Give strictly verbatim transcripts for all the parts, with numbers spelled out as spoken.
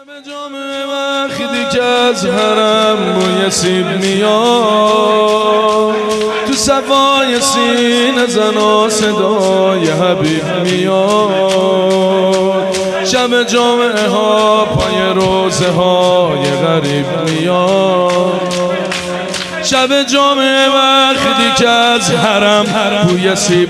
شب جمعه وقتی که از حرم بوی سیب میاد، تو صفای سینه زنا صدای حبیب میاد. شب جمعه ها پای روزه های غریب میاد. شب جمعه وقتی که از حرم بوی سیب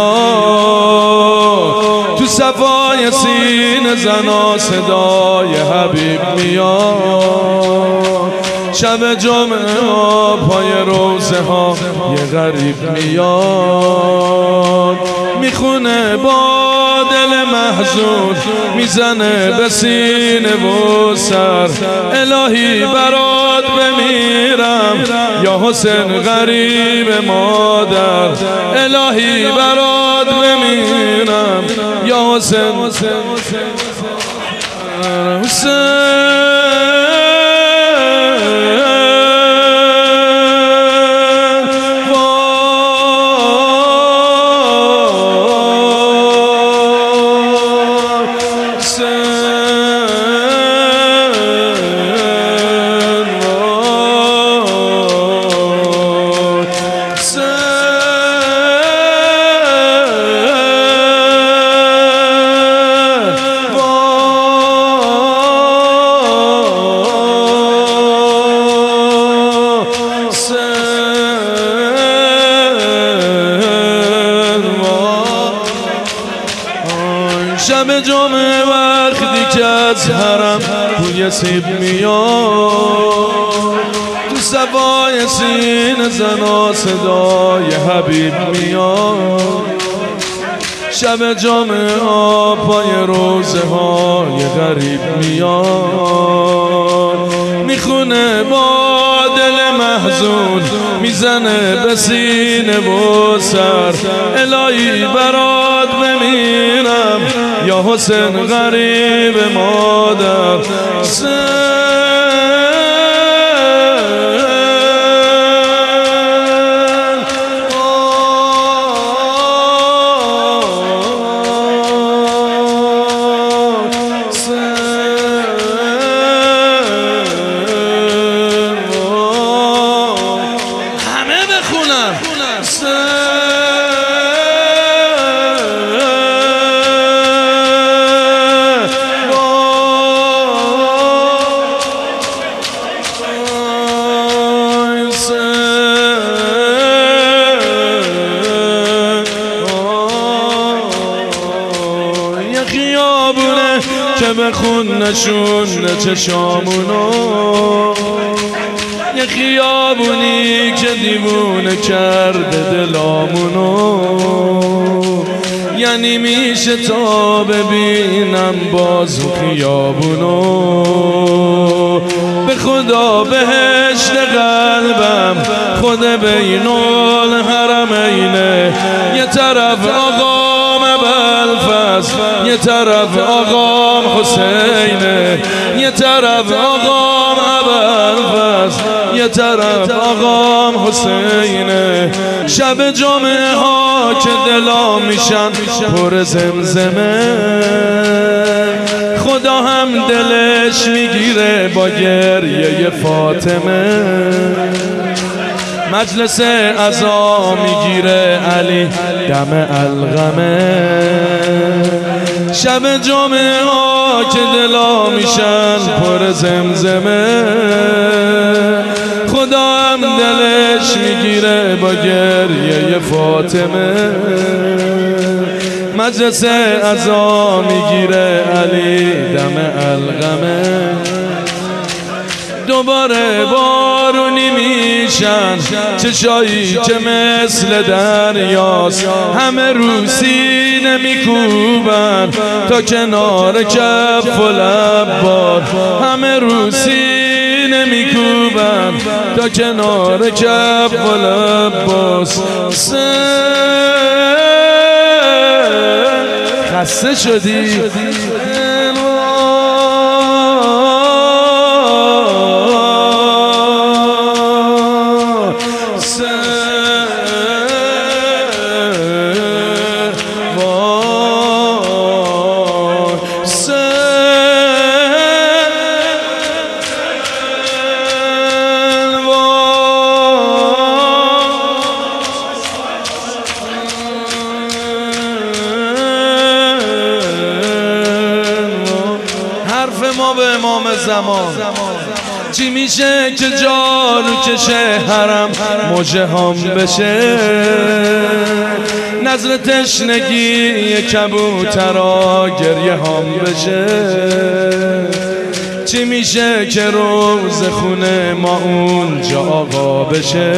میاد، تو صفای سینه زنا صدای حبیب میاد. شب جمعه ها پای روزه ها یه غریب میاد، میخونه با دل محزون، میزنه به سینه و سر. الهی برات بمیرم یا حسین غریب مادر، الهی برات بمیرم یا حسین حسین. شب جمعه وقتی که از حرم بوی سیب میاد، تو صفای سینه زنا صدای حبیب میاد. شب جمعه ها پای روزه های غریب میاد، میخونه با دل محزون، میزنه به سینه و سر. الهی برات بمیرم یا حسین غریب مادر. همه بخونم خیابونه که بخون نشونه چشامونو، یه خیابونی که دیوونه کرده دلامونو. یعنی میشه تا ببینم باز خیابونو، به خدا بهشت قلبم خود بین الحرمینه. یه طرف آقام ابوالفضل، یه طرف آقام حسینه، یه طرف آقام ابوالفضل، یه طرف آقام حسینه. شب جمعه ها که دلا میشن پر زمزمه، خدا هم دلش میگیره با گریه فاطمه. مجلس عزا میگیره علی دم الغمه. شب جمعه ها که دلا میشن پر زمزمه، خدا هم دلش میگیره با گریه فاطمه. مجلس عزا میگیره علی دم الغمه. دوباره بارونی میشن چشایی که مثل دریاست، همه رو سینه میکوبن تا کنار کف و لب بار. همه رو سینه میکوبن تا کنار کف و لب باز. خسته شدی؟ حرف ما به امام زمان. چی میشه که جارو کشه حرم موجه هم بشه، نظر تشنگی کبوترا گریه هم بشه. چی میشه که روز خونه ما اونجا آقا بشه،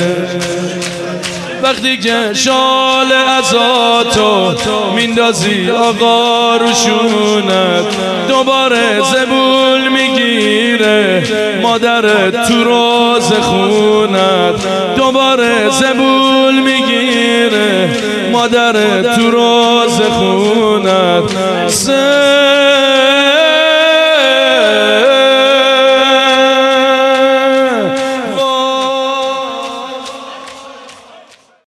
وقتی که شال عزاتو میندازی آقا روشونت، دوباره زبول میگیره مادرت تو روز خونت، دوباره زبول میگیره مادرت تو روز خونت.